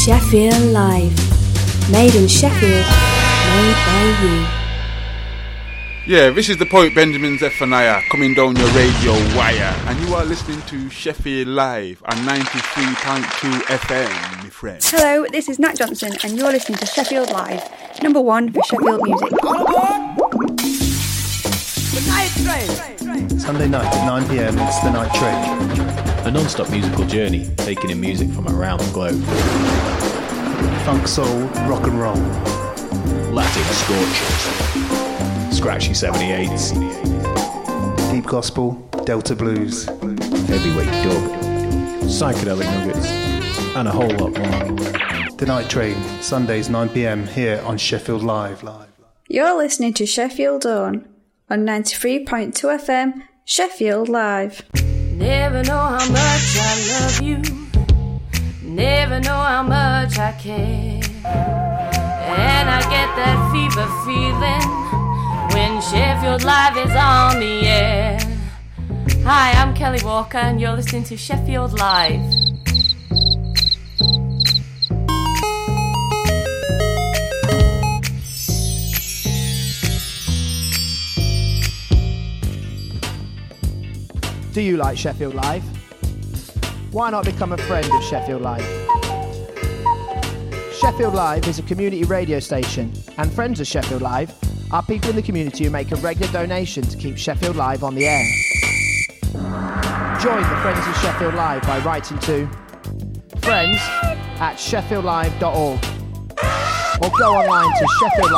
Sheffield Live. Made in Sheffield, made by you. Yeah, this is the poet Benjamin Zephaniah coming down your radio wire, and you are listening to Sheffield Live on 93.2 FM, my friend. Hello, this is Nat Johnson, and you're listening to Sheffield Live, number one for Sheffield music. The Night Train! Sunday night at 9 p.m, it's The Night Train. A non-stop musical journey, taking in music from around the globe. Funk, soul, rock and roll. Latin scorchers. Scratchy 78s. Deep gospel, Delta blues. Heavyweight dub. Psychedelic nuggets. And a whole lot more. The Night Train, Sundays 9 p.m, here on Sheffield Live. You're listening to Sheffield On 93.2 FM, Sheffield Live. Never know how much I love you. Never know how much I care. And I get that fever feeling when Sheffield Live is on the air. Hi, I'm Kelly Walker and you're listening to Sheffield Live. Do you like Sheffield Live? Why not become a friend of Sheffield Live? Sheffield Live is a community radio station, and friends of Sheffield Live are people in the community who make a regular donation to keep Sheffield Live on the air. Join the Friends of Sheffield Live by writing to friends@sheffieldlive.org or go online to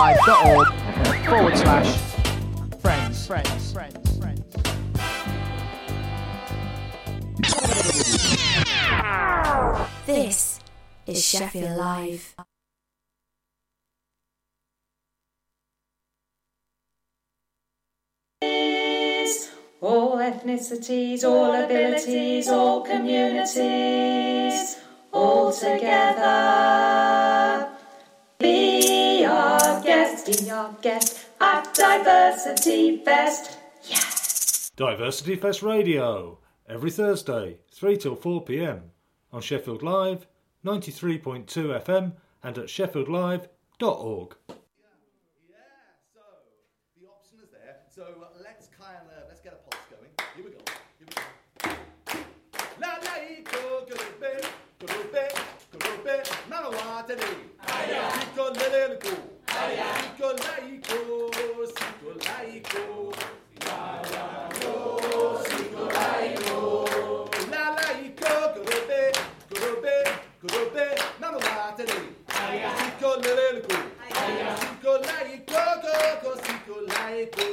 sheffieldlive.org/friends. This is Sheffield Live. All ethnicities, all abilities, all communities, all together. Be our guest at Diversity Fest. Yes! Diversity Fest Radio, every Thursday, 3 till 4 p.m. on Sheffield Live, 93.2 FM and at sheffieldlive.org. So let's get a pulse going. Here we go. La la iko gurube nanawatani. Aya iko leleleko. Aya iko laiko siko laiko. La la yo siko laiko. La la iko gurube nanawatani. Aya iko leleleko. Aya iko laiko siko laiko.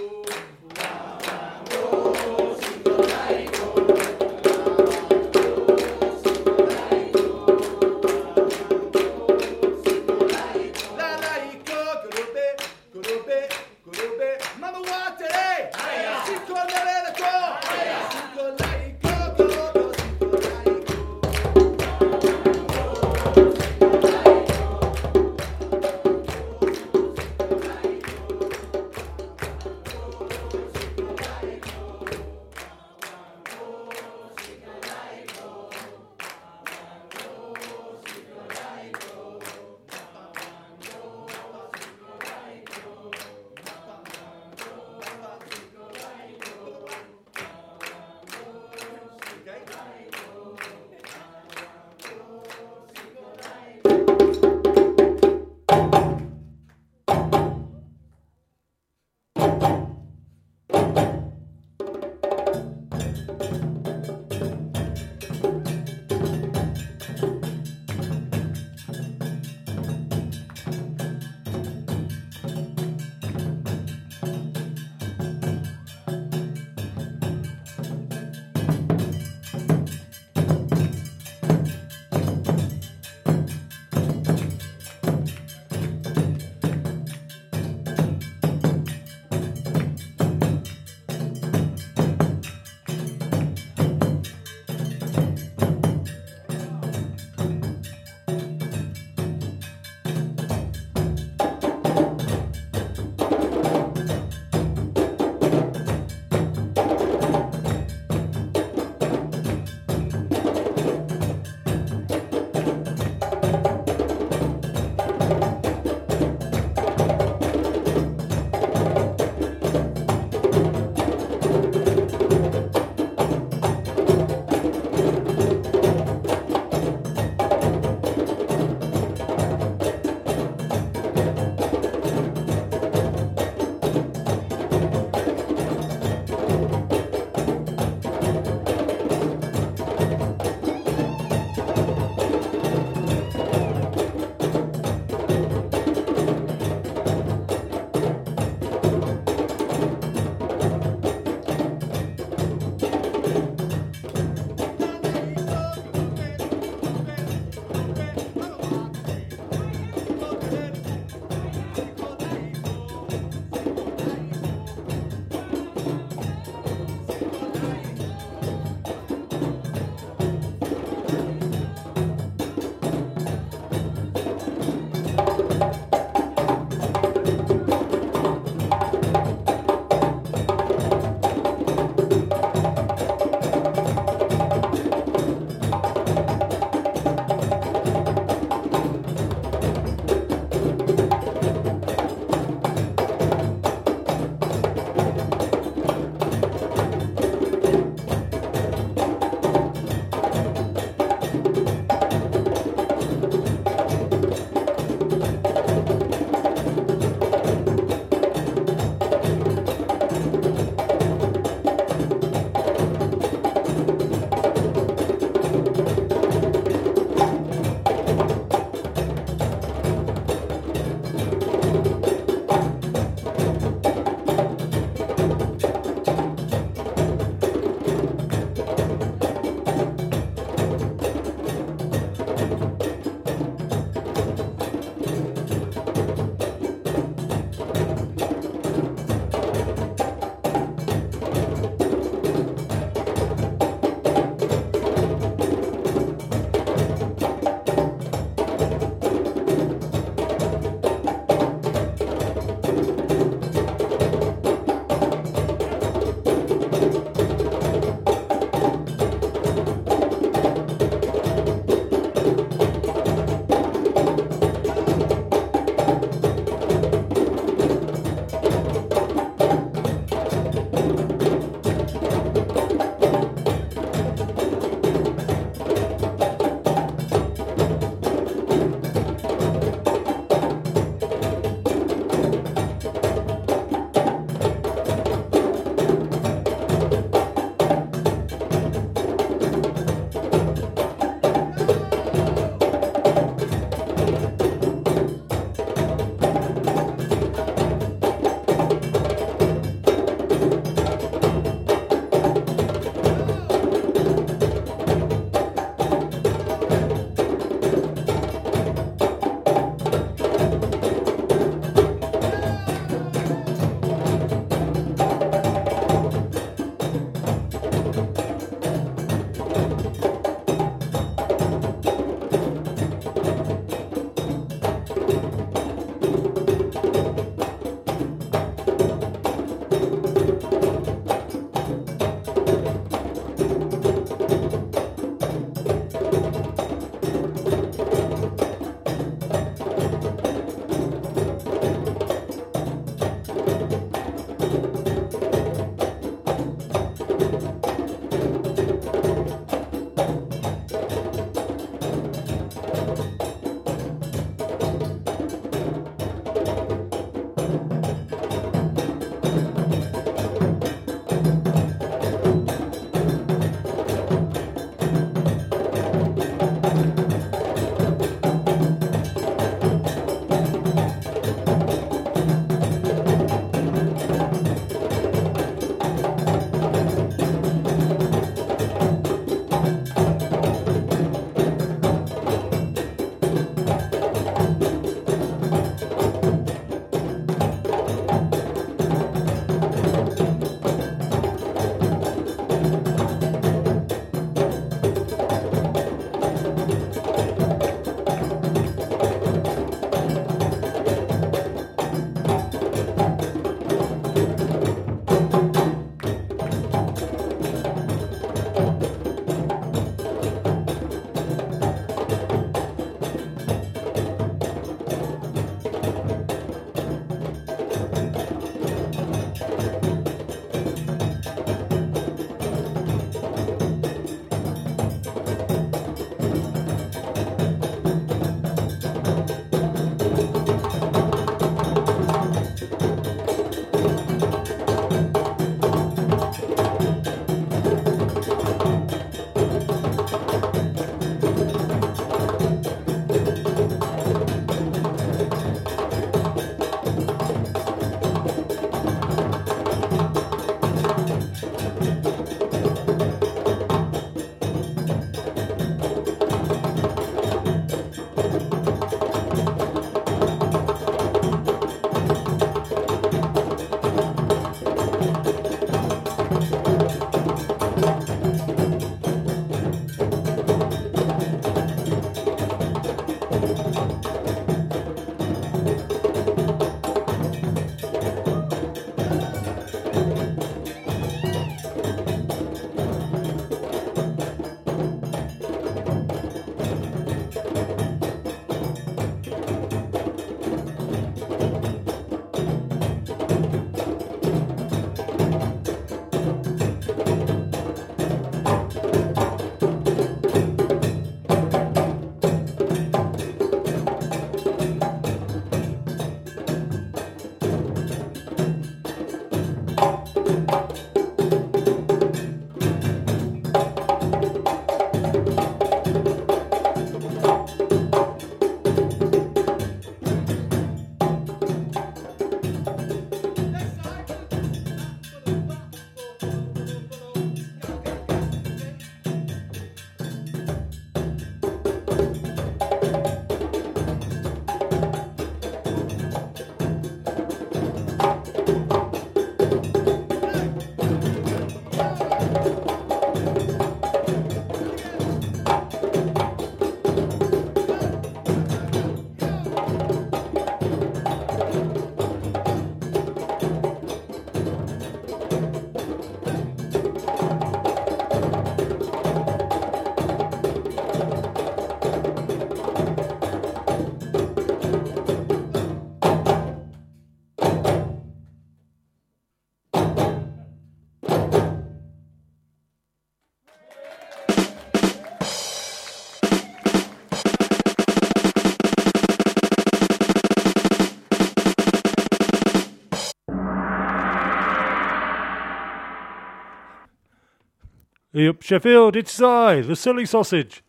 Hey up, Sheffield, it's I, the silly sausage.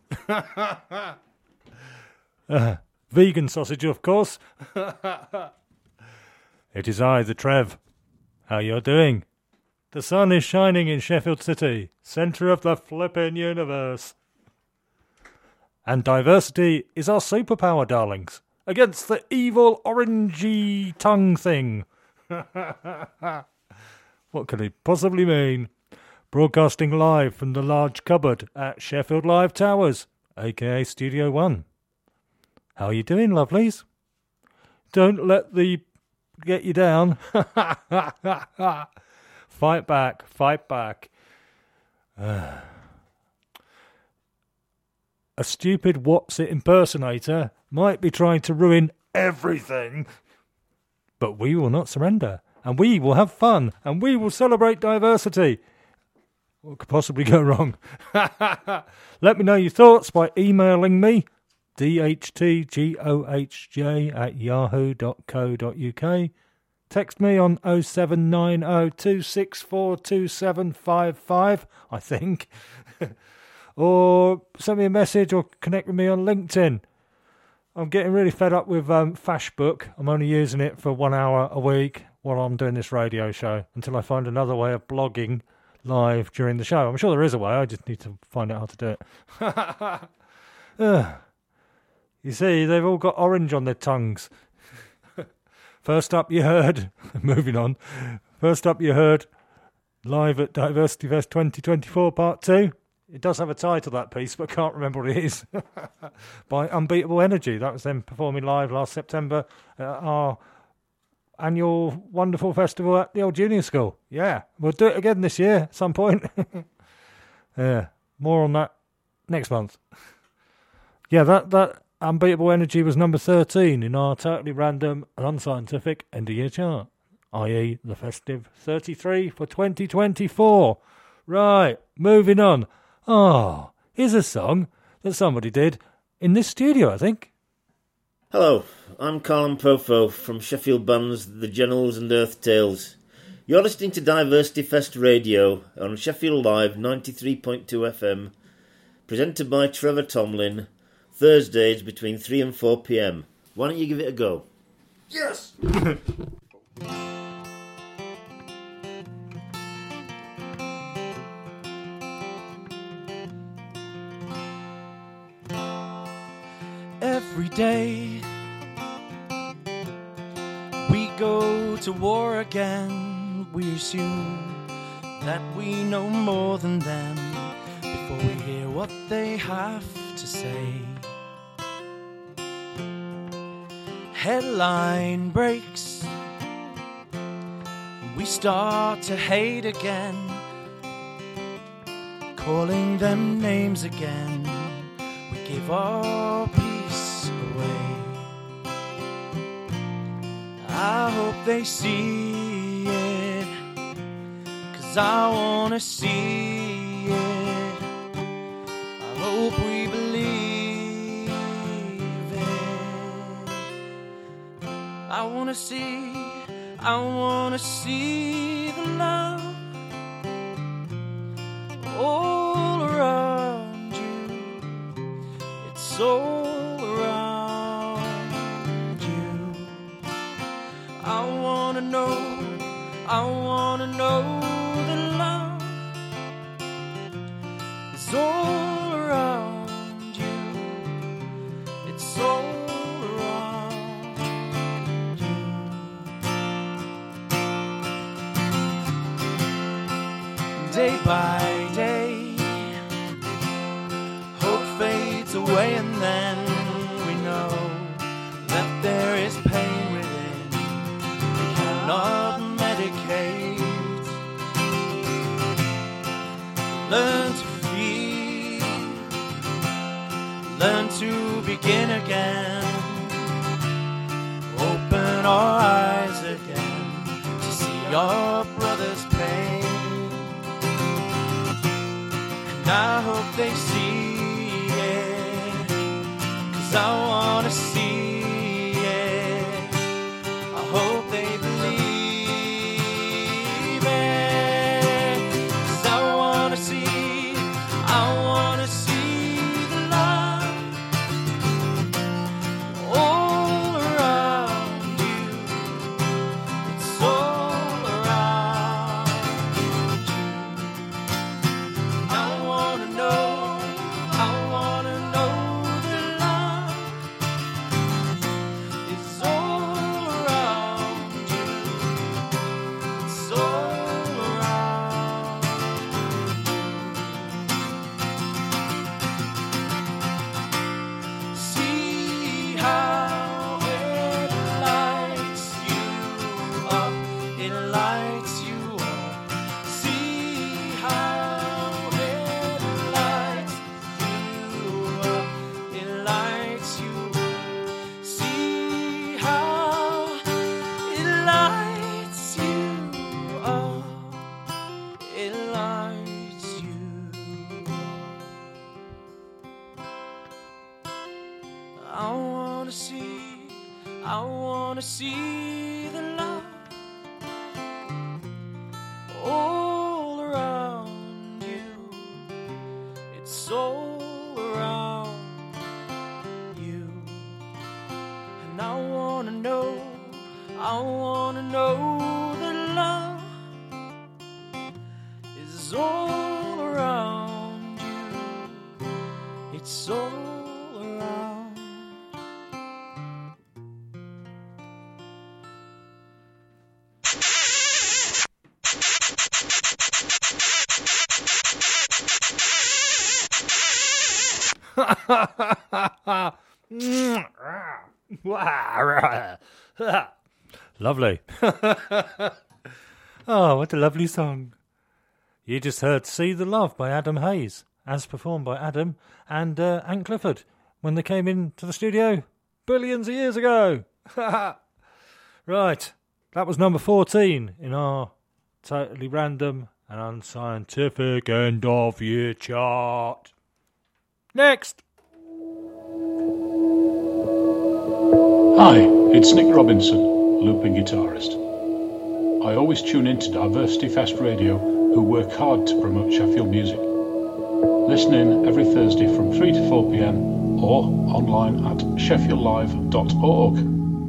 Vegan sausage, of course. It is I, the Trev. How you're doing? The sun is shining in Sheffield City, centre of the flippin' universe. And diversity is our superpower, darlings, against the evil orangey tongue thing. What could it possibly mean? Broadcasting live from the large cupboard at Sheffield Live Towers, aka Studio 1. How are you doing, lovelies? Don't let the get you down. Fight back, fight back. A stupid What's It impersonator might be trying to ruin everything, but we will not surrender, and we will have fun, and we will celebrate diversity. What could possibly go wrong? Let me know your thoughts by emailing me, dhtgohj@yahoo.co.uk. Text me on 07902642755, I think. Or send me a message or connect with me on LinkedIn. I'm getting really fed up with Fashbook. I'm only using it for 1 hour a week while I'm doing this radio show until I find another way of blogging live during the show. I'm sure there is a way, I just need to find out how to do it. You see, they've all got orange on their tongues. First up you heard, moving on, first up you heard Live at Diversity Fest 2024 Part 2. It does have a title, that piece, but I can't remember what it is. By Unbeatable Energy. That was them performing live last September at our annual wonderful festival at the old junior school. Yeah, we'll do it again this year at some point. Yeah, more on that next month. Yeah, that Unbeatable Energy was number 13 in our totally random and unscientific end-of-year chart, i.e. the festive 33 for 2024. Right, moving on. Oh, here's a song that somebody did in this studio, I think. Hello, I'm Colin Profo from Sheffield bands The Generals and Earth Tales. You're listening to Diversity Fest Radio on Sheffield Live 93.2 FM, presented by Trevor Tomlin, Thursdays between 3 and 4 p.m. Why don't you give it a go? Yes! Every day we go to war again. We assume that we know more than them before we hear what they have to say. Headline breaks, we start to hate again, calling them names again. We give our peace away. I hope they see it, 'cause I wanna see it. I hope we believe it. I wanna see the love all around you. It's all around you. I wanna know the love is all around you. It's all around you. Day by day, hope fades away, and then we know that there is pain within. We cannot medicate. Learn to feel, learn to begin again. Open our eyes again to see our brother's pain. And I hope they see it, 'cause I wanna see it. I hope they believe it, 'cause I wanna see I wanna see the love all around you. It's all around you. And I wanna know that love is all around you. It's all around. Lovely. Oh, what a lovely song. You just heard See the Love by Adam Hayes, as performed by Adam and Ant Clifford when they came into the studio billions of years ago. Right, that was number 14 in our totally random and unscientific end of year chart. Next. Hi, it's Nick Robinson, looping guitarist. I always tune in to Diversity Fest Radio, who work hard to promote Sheffield music. Listen in every Thursday from 3 to 4 p.m. or online at sheffieldlive.org.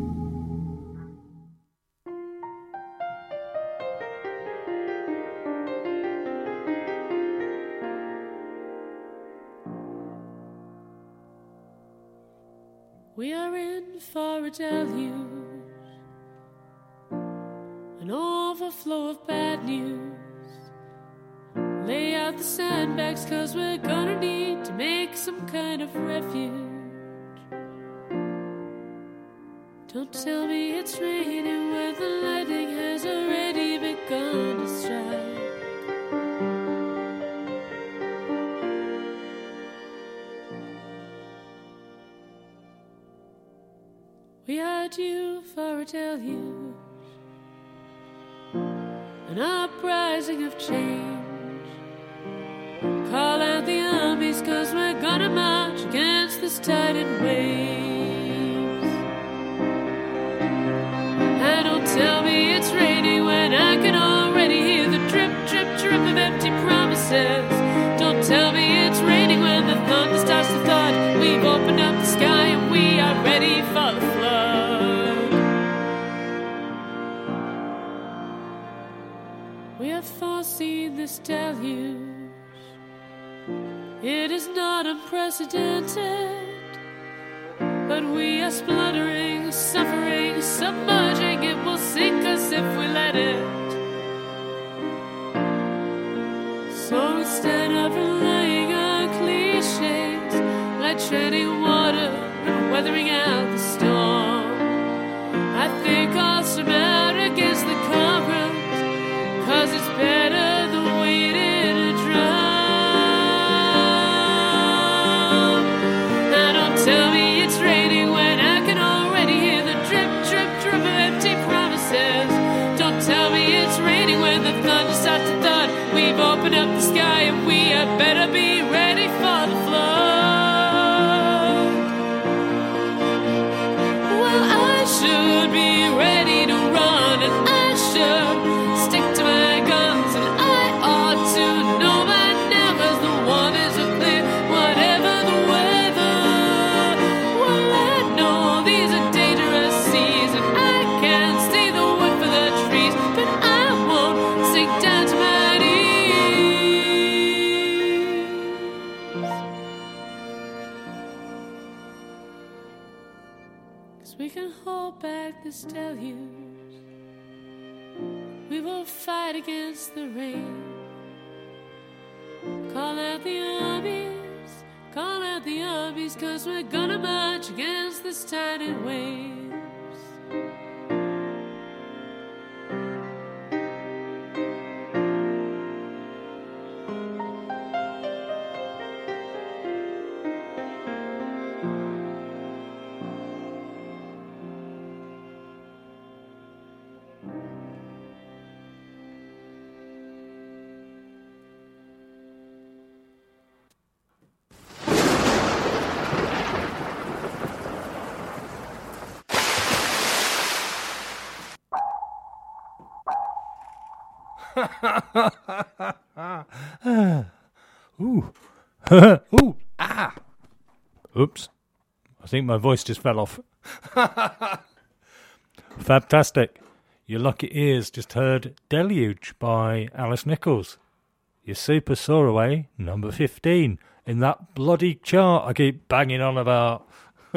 We are in for a deluge, an overflow of bad news. Lay out the sandbags, 'cause we're gonna need to make some kind of refuge. Don't tell me it's raining when the lightning has already begun to strike. We are due for a deluge, an uprising of change. Call out the armies, 'cause we're gonna march against this tide and waves. And don't tell me it's raining when I can already hear the drip, drip, drip of empty promises. Don't tell me it's raining when the thunder starts to thud. We've opened up the sky and we are ready for the flood. We have foreseen this deluge. It is not unprecedented, but we are spluttering, suffering, submerging. It will sink us if we let it. So instead of relying on cliches, like treading water and weathering out the storm, I think I'll swim out against the current, 'cause it's better than waiting to drown. Tell me it's raining when I can already hear the drip, drip, drip of empty promises. Don't tell me it's raining when the thunder starts to thud. We've opened up the sky and we had better be ready for the flood. Well, I should be ready to run, and I should stick to my guns, and I ought to know by now, 'cause the waters are clear, whatever the weather. Down to my knees, 'cause we can hold back this deluge. We will fight against the rain. Call out the armies, 'cause we're gonna march against this tide and waves. Ooh. Ooh. Ah. Oops. I think my voice just fell off. Fantastic. Your lucky ears just heard Deluge by Alice Nichols. Your super soaraway, number 15, in that bloody chart I keep banging on about.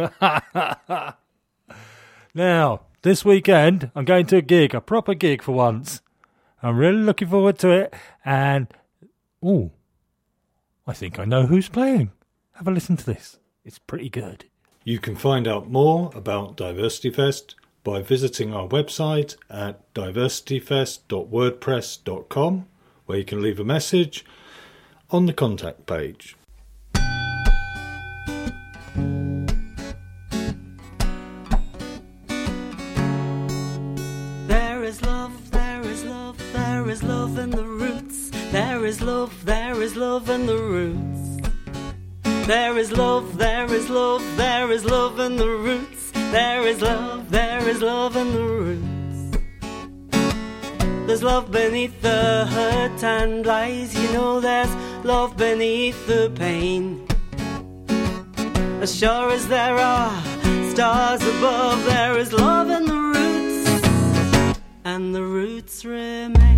Now, this weekend, I'm going to a gig, a proper gig for once. I'm really looking forward to it, and, ooh, I think I know who's playing. Have a listen to this. It's pretty good. You can find out more about Diversity Fest by visiting our website at diversityfest.wordpress.com, where you can leave a message on the contact page. There is love, there is love, there is love in the roots. There is love, there is love in the roots. There is love, there is love, there is love in the roots. There is love in the roots. There's love beneath the hurt and lies. You know there's love beneath the pain. As sure as there are stars above, there is love in the roots, and the roots remain.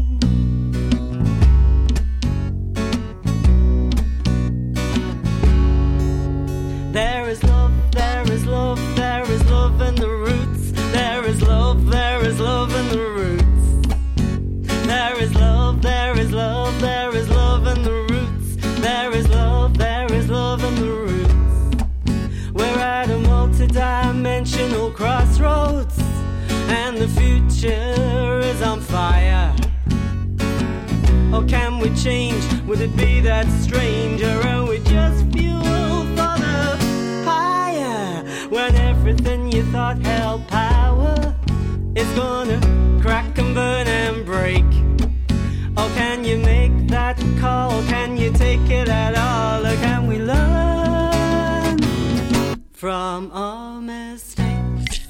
There is love, there is love, there is love in the roots. There is love in the roots. There is love, there is love, there is love in the roots. There is love in the roots. We're at a multi-dimensional crossroads, and the future is on fire. Or can we change? Would it be that strange? Or are we just fuel for the fire? When everything you thought held power is gonna crack and burn and break. Or can you make that call? Can you take it at all? Or can we learn from our mistakes?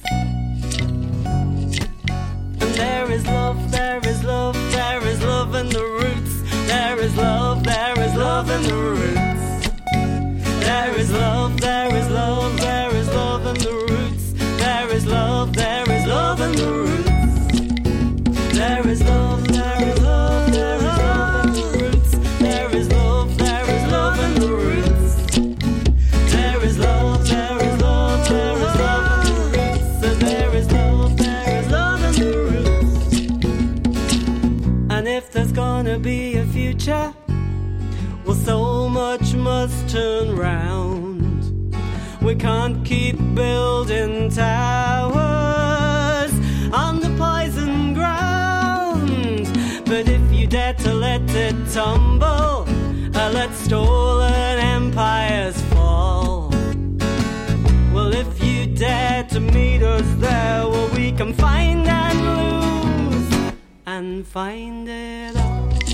And there is love, there is love, there is love in the roots. There is love in the roots. There is love, there is love, there is love in the roots. There is love in the roots. There is love, there is love, there is love in the roots. There is love in the roots. There is love, there is love, there is love in the roots. So there is love in the roots. And if there's gonna be a future, well, so much must turn round. We can't keep building towers on the poison ground. But if you dare to let it tumble, let stolen empires fall. Well, if you dare to meet us there, well, we can find and lose and find it all.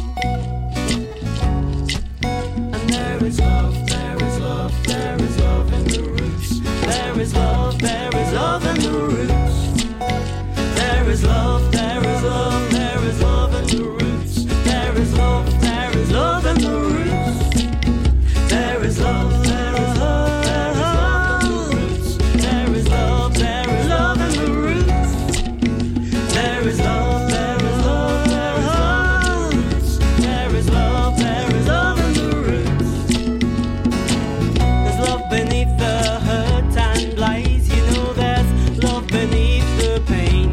And there is love, there is love, there is love in the roots. There is love in the roots. There is love, there is love, there is love in the roots. There is love in the roots. There is love, there is love, there is love in the roots. There is love in the roots. There is love, there is love, there is love in the roots. There is love in the roots. There's love beneath the hurt and lies. You know there's love beneath the pain.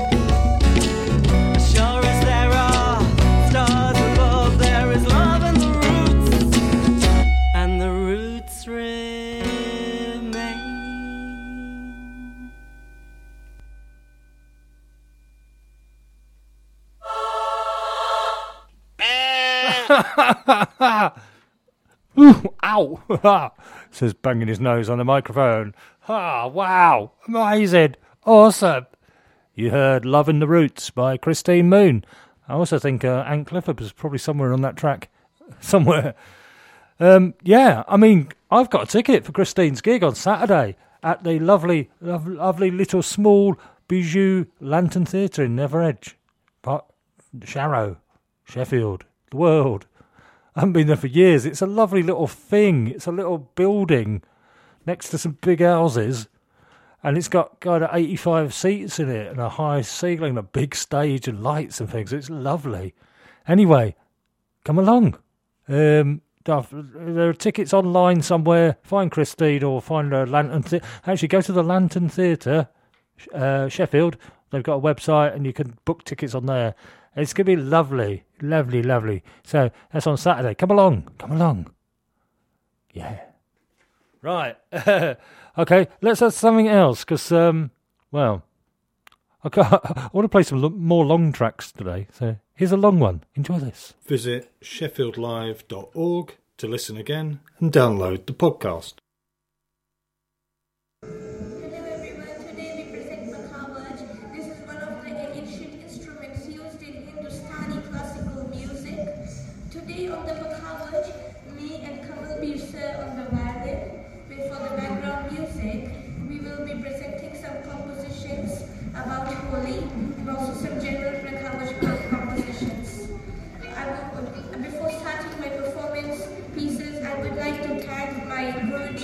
As sure as there are stars above, there is love in the roots, and the roots remain. Ooh, ow! Says banging his nose on the microphone. Ah, wow! Amazing! Awesome! You heard Love in the Roots by Christine Moon. I also think Anne Clifford was probably somewhere on that track. Somewhere. Yeah, I mean, I've got a ticket for Christine's gig on Saturday at the lovely little small Bijou Lantern Theatre in Never Edge. Sharrow. Sheffield, the world. I haven't been there for years. It's a lovely little thing. It's a little building next to some big houses, and it's got 85 seats in it and a high ceiling, a big stage and lights and things. It's lovely. Anyway, come along. There are tickets online somewhere. Find Christine or find a Lantern. Actually, go to the Lantern Theatre, Sheffield. They've got a website and you can book tickets on there. It's going to be lovely, lovely, lovely. So that's on Saturday. Come along. Yeah. Right. Okay, let's have something else because, I want to play some more long tracks today. So here's a long one. Enjoy this. Visit sheffieldlive.org to listen again and download the podcast. Before starting my performance pieces, I would like to thank my Guruji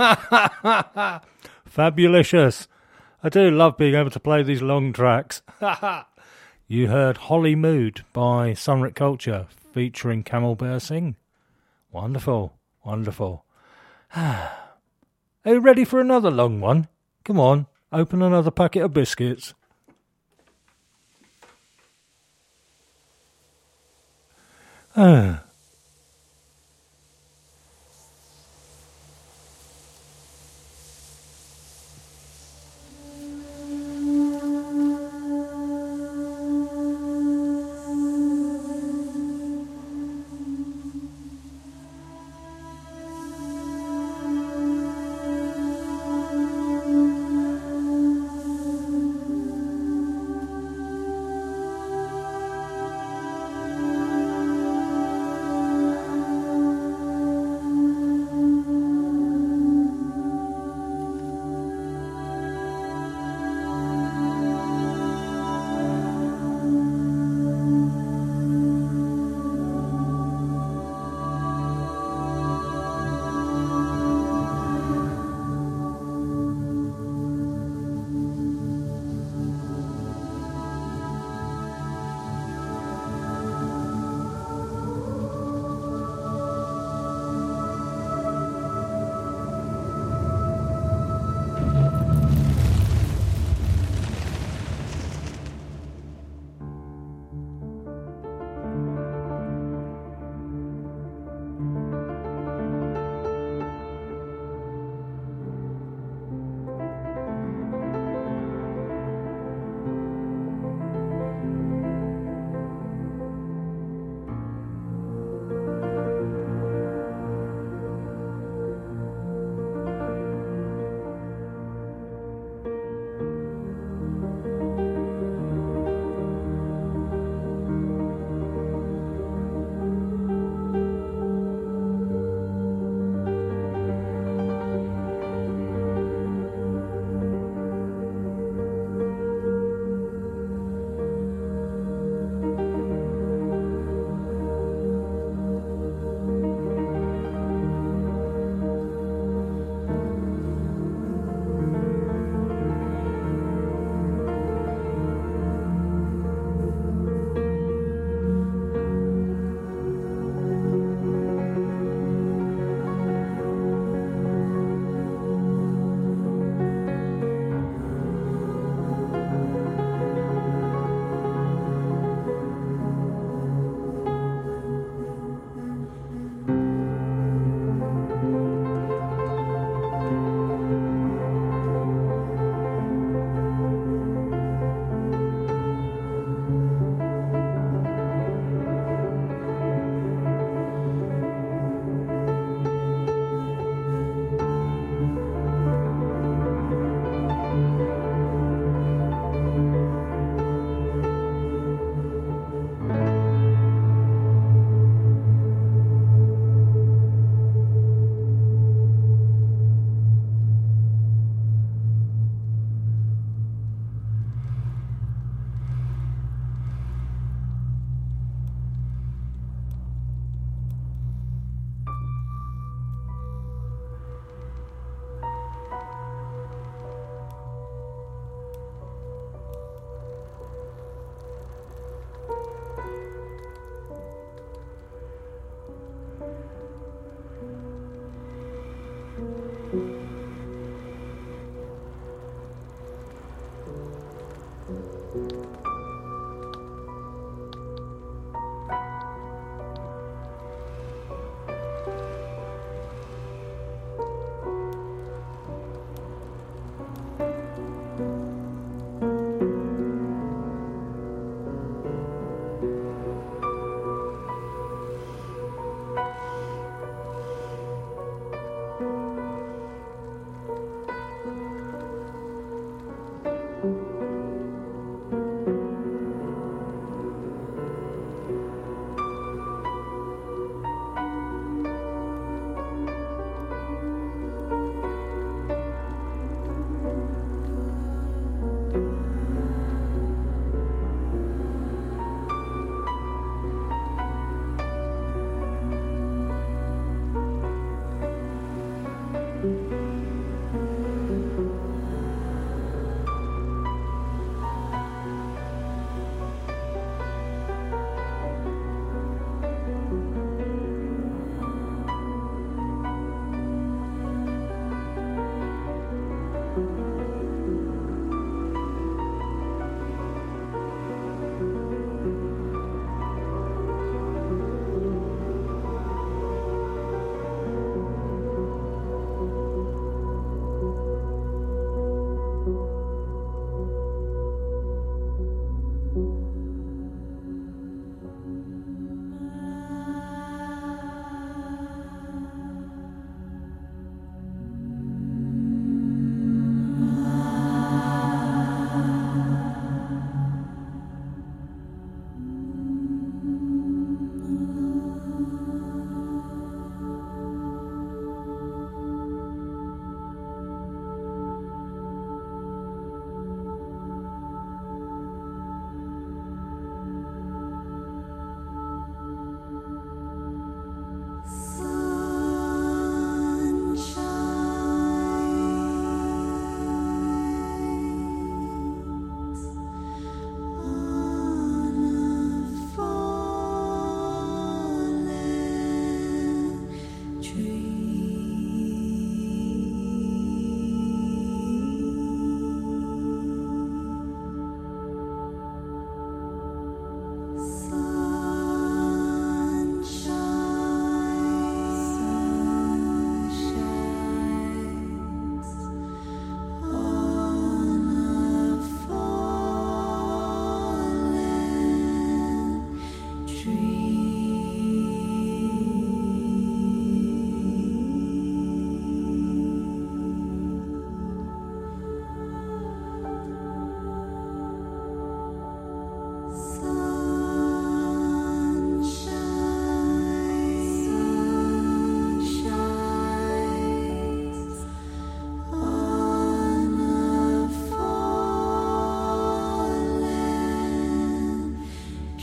Fabulicious. I do love being able to play these long tracks. You heard Holly Mood by Sunrit Culture featuring Camel Bear Singh. Wonderful, wonderful. Are you ready for another long one? Come on, open another packet of biscuits.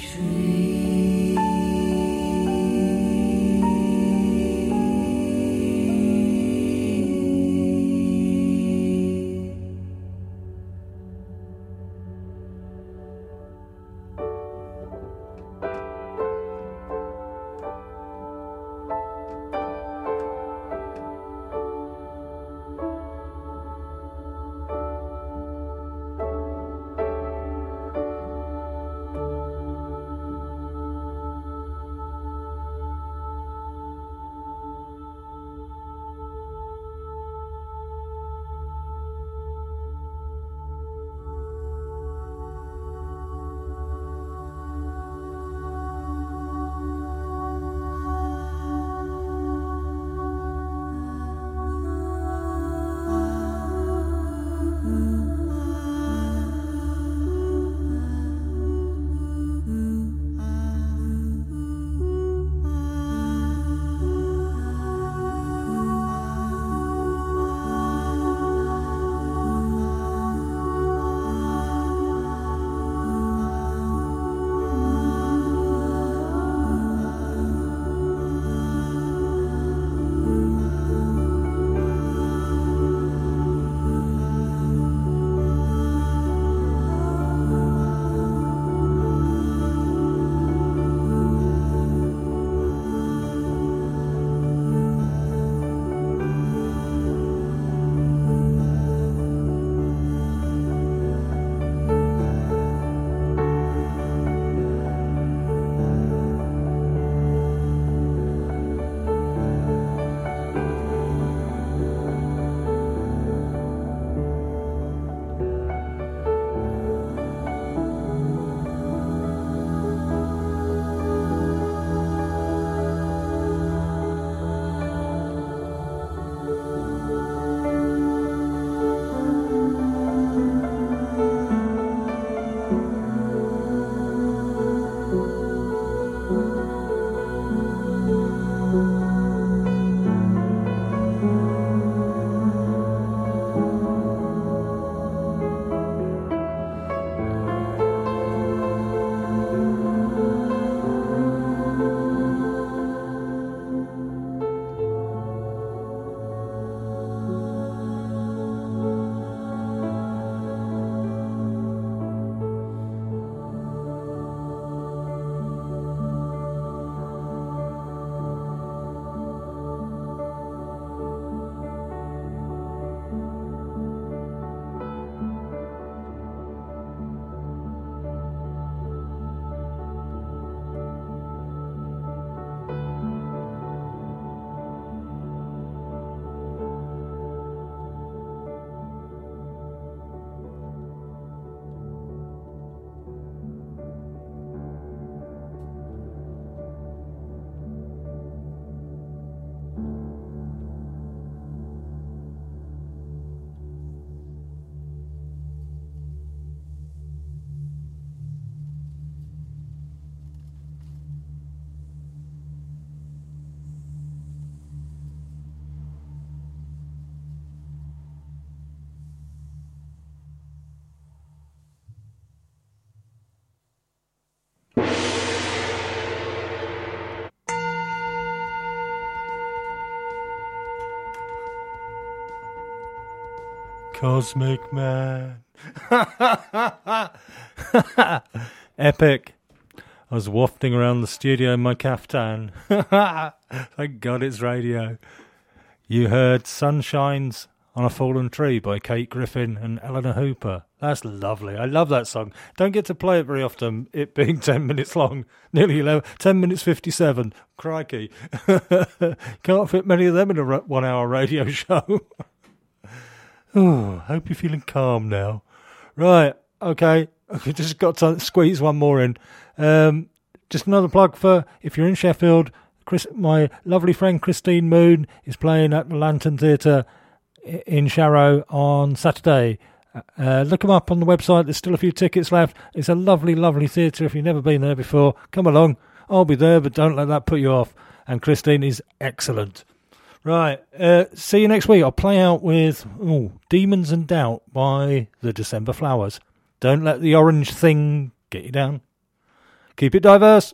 Cosmic Man. Epic. I was wafting around the studio in my caftan. Thank God it's radio. You heard Sunshines on a Fallen Tree by Kate Griffin and Eleanor Hooper. That's lovely. I love that song. Don't get to play it very often, it being 10 minutes long. Nearly 11, 10 minutes 57. Crikey. Can't fit many of them in a 1 hour radio show. Oh, hope you're feeling calm now. Right, okay. I've just got to squeeze one more in. Just another plug for, if you're in Sheffield, my lovely friend Christine Moon is playing at the Lantern Theatre in Sharrow on Saturday. Look them up on the website. There's still a few tickets left. It's a lovely, lovely theatre. If you've never been there before, come along. I'll be there, but don't let that put you off. And Christine is excellent. Right, see you next week. I'll play out with Demons and Doubt by the December Flowers. Don't let the orange thing get you down. Keep it diverse.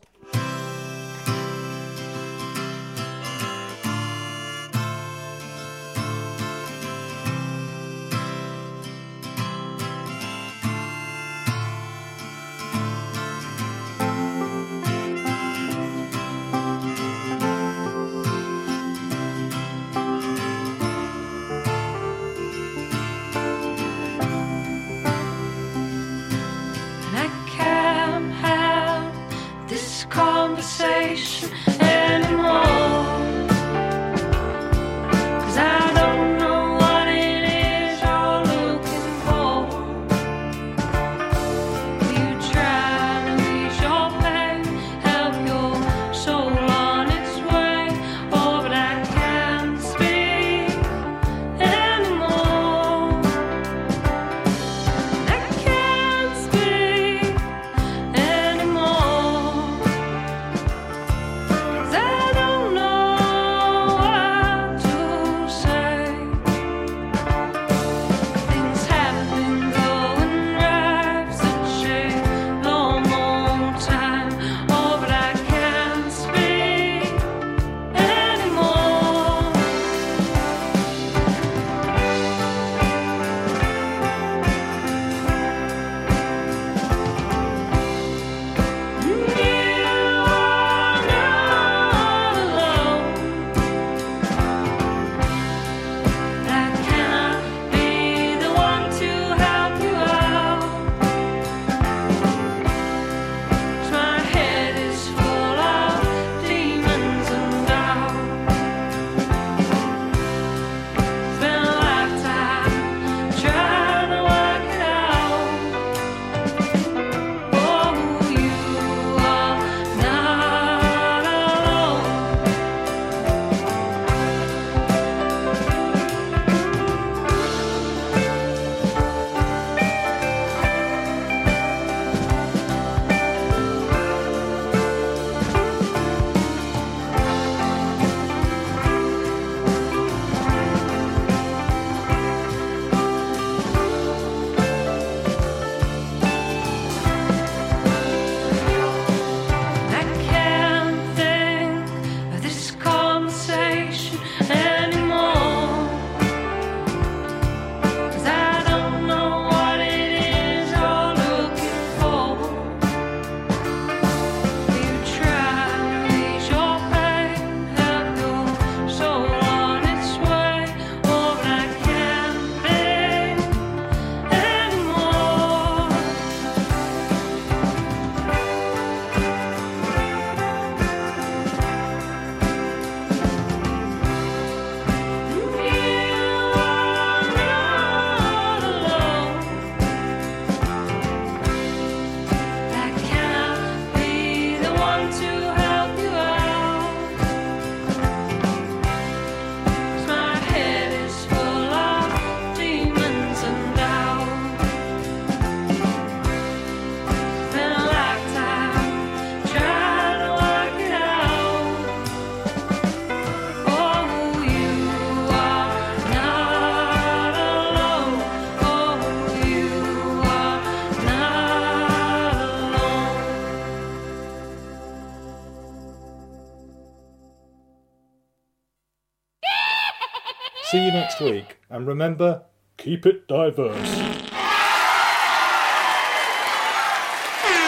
See you next week, and remember, keep it diverse.